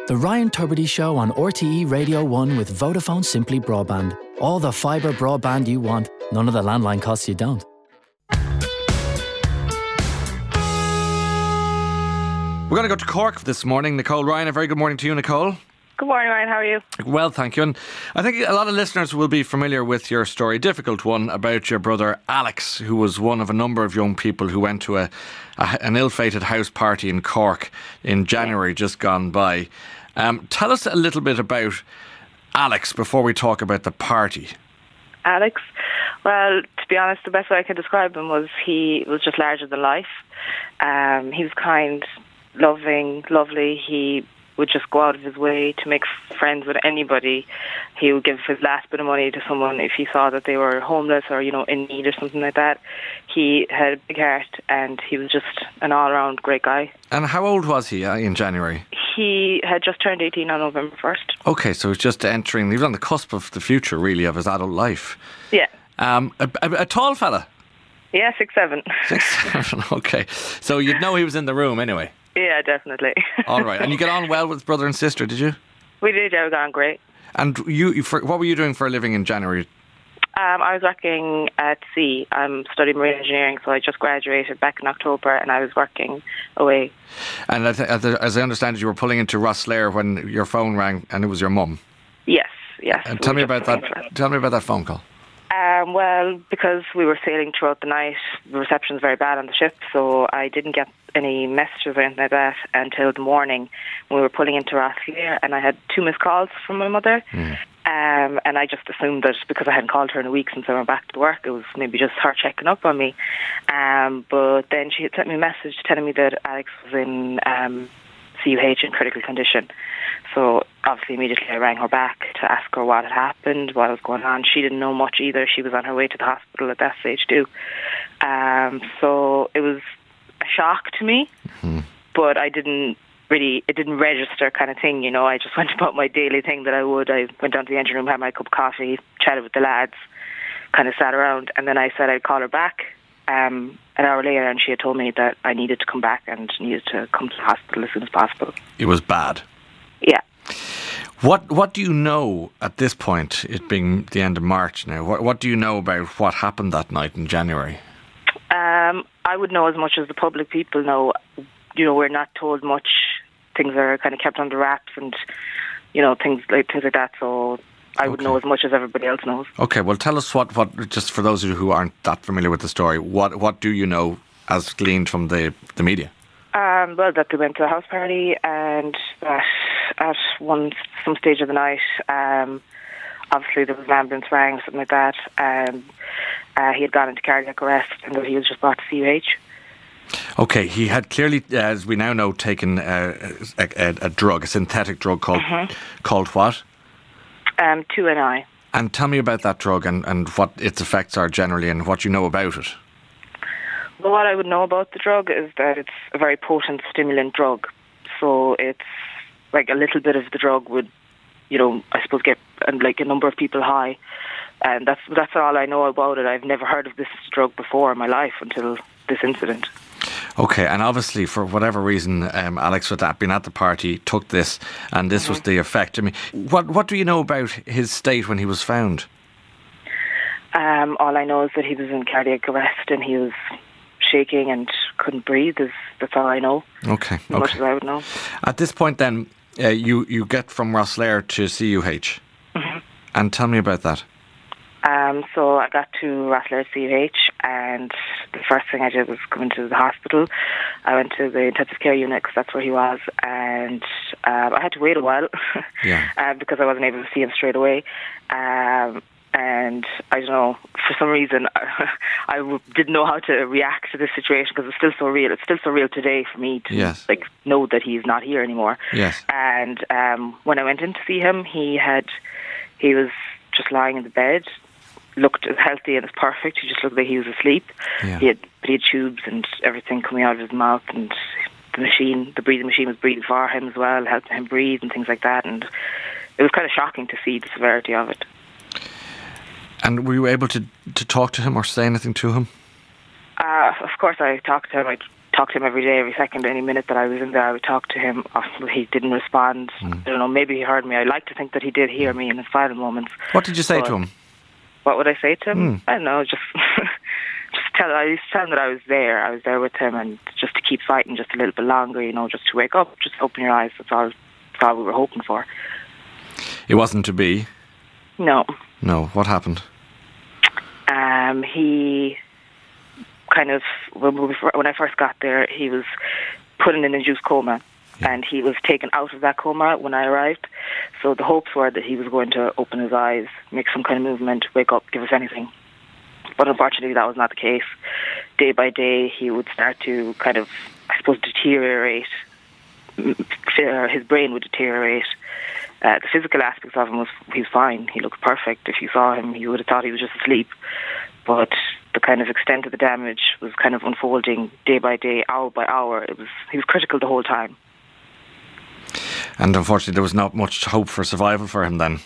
The Ryan Tubridy Show on RTE Radio 1 with Vodafone Simply Broadband. All the fibre broadband you want, none of the landline costs you don't. We're going to go to Cork this morning. Nicole Ryan, a very good morning to you, Nicole. Good morning, Ryan. How are you? Well, thank you. And I think a lot of listeners will be familiar with your story, difficult one, about your brother Alex, who was one of a number of young people who went to an ill-fated house party in Cork in January just gone by. Tell us a little bit about Alex before we talk about the party. Alex? Well, to be honest, the best way I can describe him was he was just larger than life. He was kind, loving, lovely. He would just go out of his way to make friends with anybody. He would give his last bit of money to someone if he saw that they were homeless or, in need or something like that. He had a big heart and he was just an all-around great guy. And how old was he in January? He had just turned 18 on November 1st. Okay, so he's just entering, he was on the cusp of the future, really, of his adult life. Yeah. A tall fella? Yeah, 6'7". 6'7", okay. So you'd know he was in the room anyway? Yeah, definitely. All right. And you get on well with brother and sister, did you? We did, yeah, we got on great. And what were you doing for a living in January? I was working at sea. I'm studying marine engineering, so I just graduated back in October and I was working away. And as I understand it, you were pulling into Rosslare when your phone rang and it was your mum? Yes. And tell me about that phone call. Well, because we were sailing throughout the night, the reception was very bad on the ship, so I didn't get any messages or anything like that until the morning when we were pulling into Rosslare, and I had 2 missed calls from my mother. And I just assumed that because I hadn't called her in a week since I went back to work, it was maybe just her checking up on me. But then she had sent me a message telling me that Alex was in CUH in critical condition. So obviously immediately I rang her back to ask her what had happened, what was going on. She didn't know much either. She was on her way to the hospital at that stage too. So it was a shock to me, but it didn't register kind of thing, I just went about my daily thing that I would. I went down to the engine room, had my cup of coffee, chatted with the lads, kind of sat around, and then I said I'd call her back an hour later, and she had told me that I needed to come back and needed to come to the hospital as soon as possible. It was bad? Yeah. What do you know at this point, it being the end of March now? What do you know about what happened that night in January? I would know as much as the public people know. We're not told much. Things are kind of kept under wraps and, things like that. So I would know as much as everybody else knows. Okay, well, tell us what just for those of you who aren't that familiar with the story, what do you know as gleaned from the media? Well, that they went to a house party and that at some stage of the night, obviously there was an ambulance rang or something like that. He had gone into cardiac arrest and that he was just brought to CUH. Okay, he had clearly, as we now know, taken a drug, a synthetic drug called what? 2NI. And tell me about that drug and what its effects are generally and what you know about it. Well, what I would know about the drug is that it's a very potent stimulant drug. So it's like a little bit of the drug would, I suppose get like a number of people high. And that's all I know about it. I've never heard of this drug before in my life until this incident. Okay, and obviously for whatever reason, Alex, with that being at the party, took this, and this was the effect. I mean, what do you know about his state when he was found? All I know is that he was in cardiac arrest and he was shaking and couldn't breathe. That's all I know. Okay. As much as I would know. At this point, then, you get from Rosslare to CUH, and tell me about that. So I got to Rosslare CUH, and the first thing I did was come into the hospital. I went to the intensive care unit because that's where he was, and I had to wait a while because I wasn't able to see him straight away. And I don't know, for some reason, I didn't know how to react to this situation because it's still so real. It's still so real today for me to know that he's not here anymore. Yes. And when I went in to see him, he was just lying in the bed, looked as healthy and as perfect. He just looked like he was asleep. Yeah. He had tubes and everything coming out of his mouth, and the breathing machine was breathing for him as well, helping him breathe and things like that. And it was kind of shocking to see the severity of it. And were you able to talk to him or say anything to him? Of course I talked to him. I talk to him every day, every second, any minute that I was in there, I would talk to him. He didn't respond. I don't know, maybe he heard me. I like to think that he did hear me in his final moments. What did you say to him? What would I say to him? I don't know, just I used to tell him that I was there. I was there with him, and just to keep fighting just a little bit longer, just to wake up, just open your eyes. That's all we were hoping for. It wasn't to be? No. No. What happened? He kind of, when I first got there, he was put in an induced coma, and he was taken out of that coma when I arrived. So the hopes were that he was going to open his eyes, make some kind of movement, wake up, give us anything. But unfortunately, that was not the case. Day by day, he would start to kind of, I suppose, deteriorate. His brain would deteriorate. The physical aspects of him he's fine. He looked perfect. If you saw him, you would have thought he was just asleep. But the kind of extent of the damage was kind of unfolding day by day, hour by hour. He was critical the whole time. And unfortunately, there was not much hope for survival for him then.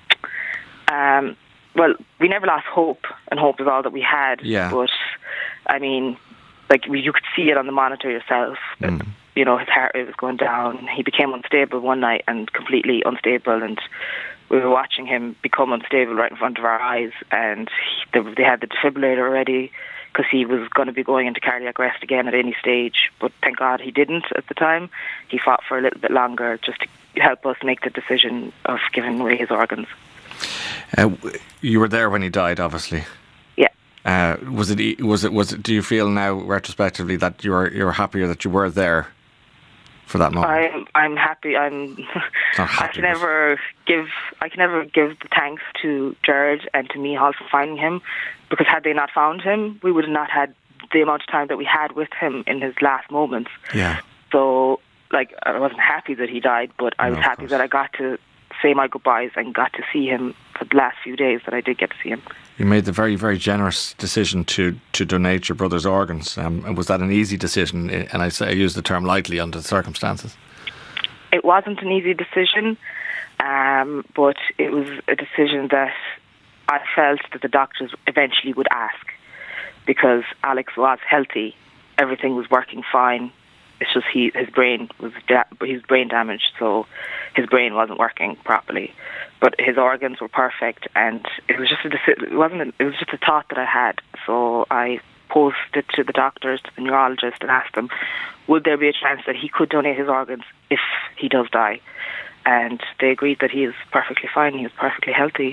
Well, we never lost hope, and hope is all that we had. Yeah. But, I mean, you could see it on the monitor yourself. That, his heart rate was going down. He became unstable one night, and completely unstable, and we were watching him become unstable right in front of our eyes, and they had the defibrillator ready because he was going to be going into cardiac arrest again at any stage. But thank God he didn't at the time. He fought for a little bit longer just to help us make the decision of giving away his organs. You were there when he died, obviously. Yeah. Was it? Do you feel now, retrospectively, that you're happier that you were there for that moment? I'm happy. I can never give the thanks to Jared and to Micheál for finding him, because had they not found him, we would have not had the amount of time that we had with him in his last moments. Yeah. So, I wasn't happy that he died, but I was happy that I got to say my goodbyes and got to see him for the last few days that I did get to see him. You made the very, very generous decision to donate your brother's organs. And was that an easy decision? And I use the term lightly under the circumstances. It wasn't an easy decision, but it was a decision that I felt that the doctors eventually would ask, because Alex was healthy, everything was working fine. It's just his brain damaged, so his brain wasn't working properly. But his organs were perfect, and it was just it was just a thought that I had. So I posed it to the doctors, to the neurologist, and asked them, would there be a chance that he could donate his organs if he does die? And they agreed that he is perfectly fine. He is perfectly healthy.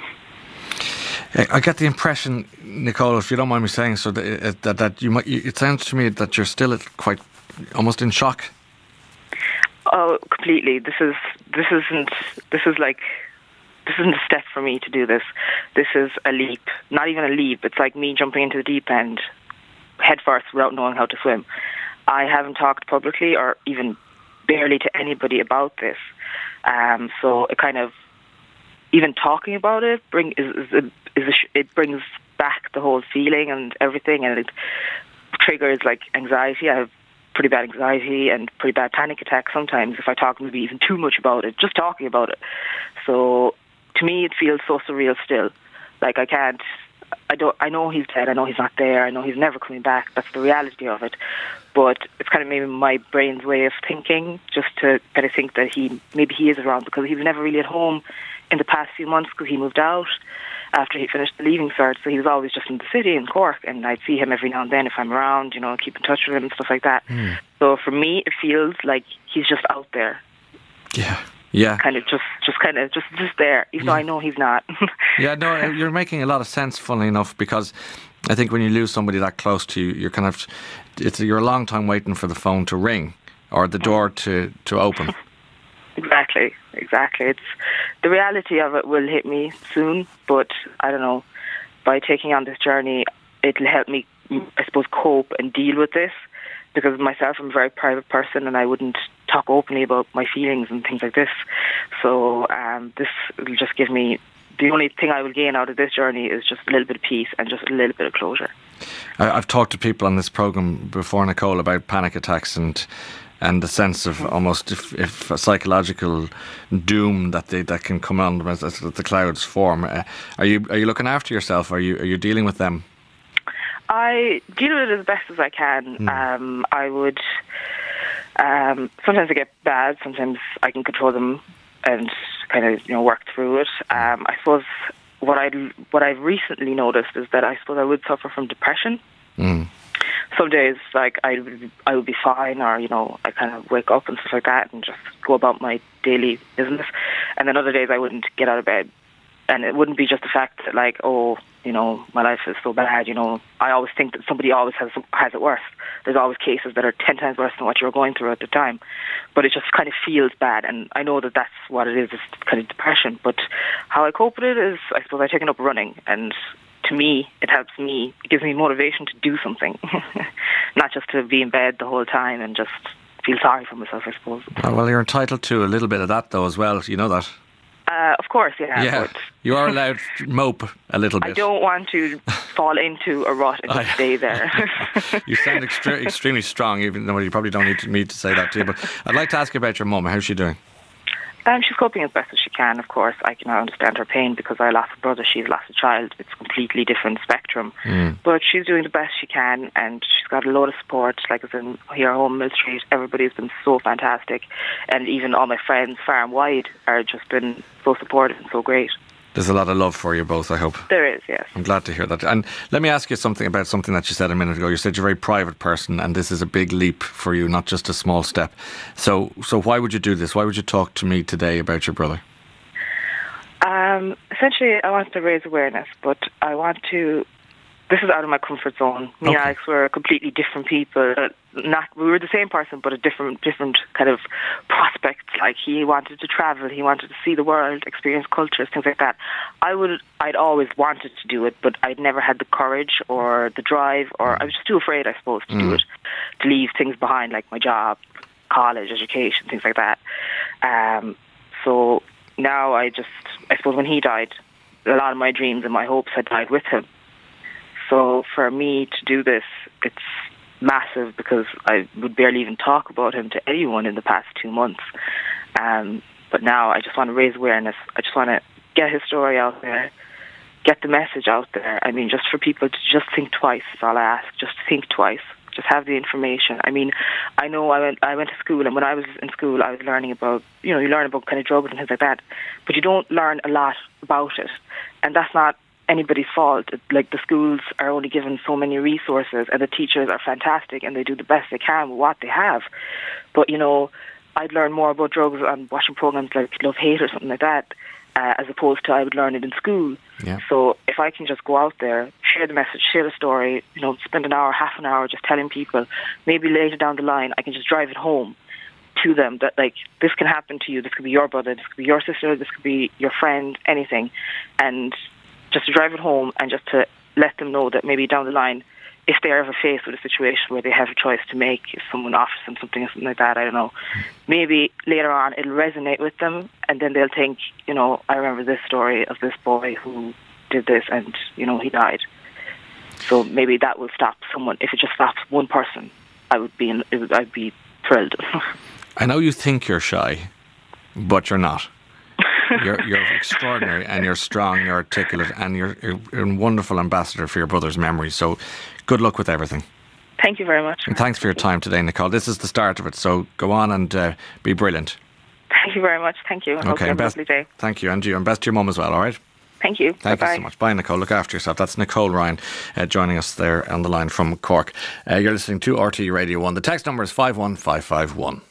I get the impression, Nicole, if you don't mind me saying so, that you might. It sounds to me that you're still quite almost in shock. Oh, completely. This isn't a step for me to do this. This is a leap. Not even a leap. It's like me jumping into the deep end head first without knowing how to swim. I haven't talked publicly or even barely to anybody about this. So it kind of, even talking about it it brings back the whole feeling and everything, and it triggers anxiety. I have pretty bad anxiety and pretty bad panic attacks sometimes if I talk maybe even too much about it, just talking about it. So to me it feels so surreal still. I know he's dead, I know he's not there, I know he's never coming back. That's the reality of it. But it's kind of maybe my brain's way of thinking, just to kind of think that maybe he is around, because he was never really at home in the past few months because he moved out after he finished the Leaving Cert, so he was always just in the city in Cork, and I'd see him every now and then if I'm around, keep in touch with him and stuff like that. So for me, it feels like he's just out there. Yeah. Kind of just there, even though I know he's not. Yeah, no, you're making a lot of sense, funnily enough, because I think when you lose somebody that close to you, you're a long time waiting for the phone to ring or the door to open. Exactly. It's the reality of it will hit me soon, but I don't know. By taking on this journey, it'll help me, I suppose, cope and deal with this. Because myself, I'm a very private person, and I wouldn't talk openly about my feelings and things like this. So this will just give me, the only thing I will gain out of this journey is just a little bit of peace and just a little bit of closure. I've talked to people on this programme before, Nicole, about panic attacks and the sense of almost if a psychological doom that can come on as the clouds form. Are you looking after yourself? Are you dealing with them? I deal with it as best as I can. I would. Sometimes I get bad. Sometimes I can control them and kind of work through it. I suppose what I've recently noticed is that I suppose I would suffer from depression. Some days, like I would be fine, or I kind of wake up and stuff like that, and just go about my daily business. And then other days, I wouldn't get out of bed, and it wouldn't be just the fact that my life is so bad. I always think that somebody always has it worse. There's always cases that are 10 times worse than what you're going through at the time, but it just kind of feels bad. And I know that that's what it is. It's kind of depression. But how I cope with it is, I suppose, I taken up running, and to me, it helps me. It gives me motivation to do something, not just to be in bed the whole time and just feel sorry for myself, I suppose. Oh, well, you're entitled to a little bit of that, though, as well. You know that. Of course, yeah. Yeah, but you are allowed to mope a little bit. I don't want to fall into a rut and just stay there. You sound extremely strong, even though you probably don't need me to say that to you. But I'd like to ask you about your mum. How's she doing? She's coping as best as she can, of course. I can understand her pain because I lost a brother, she's lost a child. It's a completely different spectrum. But she's doing the best she can, and she's got a lot of support. Like as in here home, Mill Street, everybody's been so fantastic. And even all my friends far and wide are just been so supportive and so great. There's a lot of love for you both, I hope. There is, yes. I'm glad to hear that. And let me ask you something about something that you said a minute ago. You said you're a very private person, and this is a big leap for you, not just a small step. So why would you do this? Why would you talk to me today about your brother? Essentially, I want to raise awareness, but I want to... This is out of my comfort zone. Me and Alex were completely different people. We were the same person, but a different kind of prospects. Like he wanted to travel, he wanted to see the world, experience cultures, things like that. I'd always wanted to do it, but I'd never had the courage or the drive, or I was just too afraid, I suppose, to do it, to leave things behind, like my job, college, education, things like that. So now I suppose when he died, a lot of my dreams and my hopes had died with him. So for me to do this, it's massive because I would barely even talk about him to anyone in the past 2 months. But now I just want to raise awareness. I just want to get his story out there, get the message out there. I mean, just for people to just think twice is all I ask. Just think twice. Just have the information. I mean, I know I went to school, and when I was in school, I was learning about, you learn about kind of drugs and things like that, but you don't learn a lot about it. And that's not anybody's fault. Like the schools are only given so many resources, and the teachers are fantastic and they do the best they can with what they have. But I'd learn more about drugs on watching programs like Love Hate or something like that, as opposed to I would learn it in school. Yeah. So if I can just go out there, share the message, share the story, spend an hour, half an hour just telling people, maybe later down the line I can just drive it home to them that like this can happen to you. This could be your brother, this could be your sister, this could be your friend, anything, and just to drive it home and just to let them know that maybe down the line, if they're ever faced with a situation where they have a choice to make, if someone offers them something or something like that, I don't know, maybe later on it'll resonate with them, and then they'll think, I remember this story of this boy who did this and, he died. So maybe that will stop someone. If it just stops one person, I'd be thrilled. I know you think you're shy, but you're not. You're extraordinary, and you're strong, you're articulate, and you're a wonderful ambassador for your brother's memory. So good luck with everything. Thank you very much. And thanks for your time today, Nicole. This is the start of it, so go on and be brilliant. Thank you very much. Thank you. I hope you have a lovely day. Thank you, and you. And best to your mum as well, all right? Thank you. Thank Bye-bye. you so much. Bye, Nicole. Look after yourself. That's Nicole Ryan joining us there on the line from Cork. You're listening to RTE Radio 1. The text number is 51551.